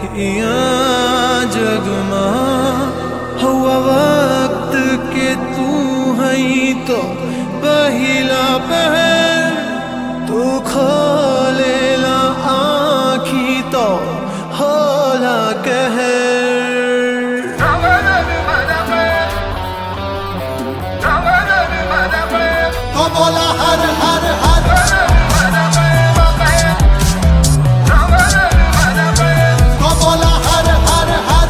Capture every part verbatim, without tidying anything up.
यहाँ जगमा हुआ वक्त के तू है तो पहला पहर तू खोलेला आँखी तो होला कहर। तो बोला हर हर हर तो बोला हर हर हर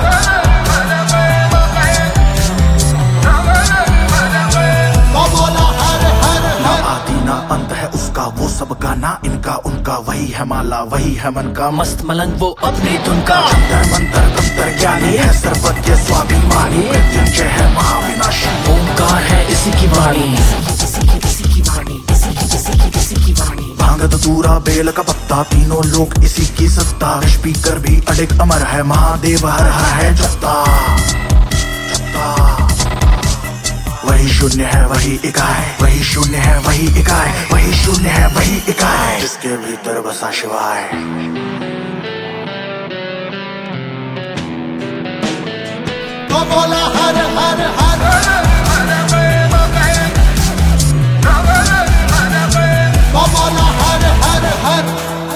तो बोला हर हर ना आदि ना अंत है उसका, वो सब गाना इनका उनका, वही है माला वही है मन का मस्त मलंग वो अपनी धुन का। जंतर मंतर तंत्र ज्ञानी है सर्वज्ञ स्वाभिमानी, मृत्युंजय है महाविनाशी, ओंकार है इसी की वाणी, भांग धतूरा बेल का पत्ता तीनों लोग इसी की सत्ता, स्पीकर भी अडिग अमर है महादेव हर हर है जत्ता। वही शून्य है वही इकाई, वही शून्य है वही इकाई, वही शून्य है वही इकाई, जिसके भीतर बसा शिवाय। तो बोला हर हर हर तो बोला हर हर हर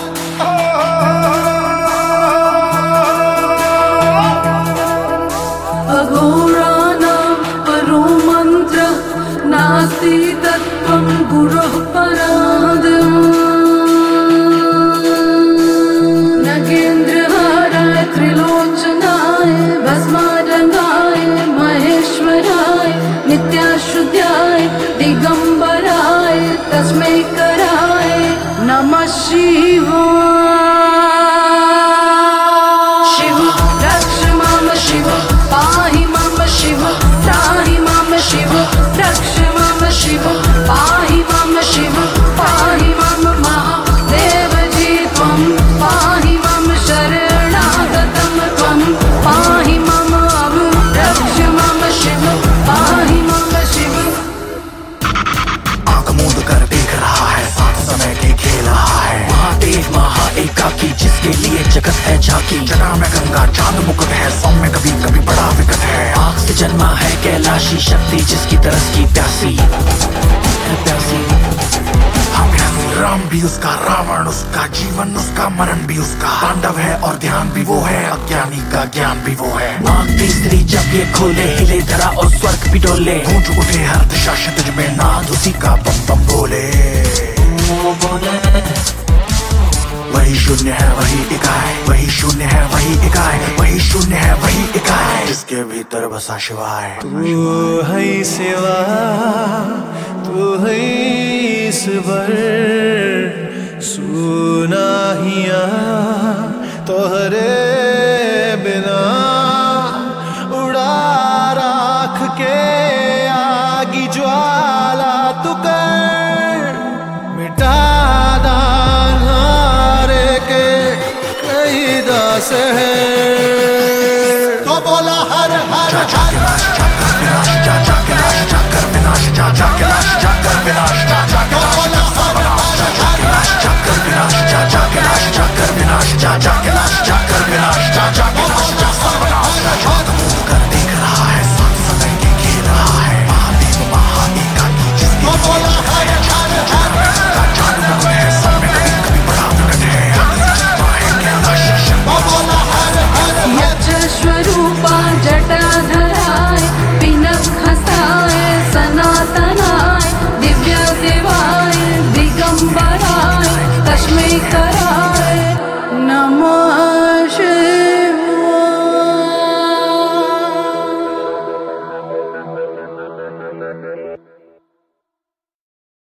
अघोराणां परो मंत्र नास्ति तत्त्वं गुरोः पराद्। नगेन्द्रहाराय त्रिलोचनाय भस्मारंगाय महेश्वराय नित्याशुद्धाय दिगंबराय तस्मै कराय नमः शिवाय। शिव रक्ष माम शिव पाहि माम शिव त्राहि माम शिव रक्ष माम शिव पाहि माम शिव पाहि माम महादेव जी त्वं पाहि माम शरणागतं त्वं पाहि माम रक्ष माम शिव पाहि माम शिव। आंख मूंद कर देख रहा है साथ समय के खेल रहा है, महादेव महा एकाकी जिसके लिए जगत है झांकी। जना में गंगा चांद मुकुट है, सौम्य कभी कभी बड़ा विकट है, आग से जन्मा है कैलाशी शक्ति जिसकी तरस की प्यासी है प्यासी। हम प्यासी राम भी उसका, रावण उसका, जीवन उसका, मरण भी उसका, पांडव है और ध्यान भी वो है, अज्ञानी का ज्ञान भी वो है। नाग तीसरी जब ये खोले हिले धरा और स्वर्ग भी डोले, गूंज उठे हर दिशा क्षितिज में नाद उसी का बम बम बोले। वही शून्य है वही इकाई, वही शून्य है वही इकाई, वही शून्य है वही इकाई, जिसके भीतर बसा शिवाय। तू है सिवा तू है ईश्वर सुना हिया तोहरे बिना उड़ा राख के आगी ज्वाला तू कर मिटा दानारे के कई दास है। तो बोला हर हर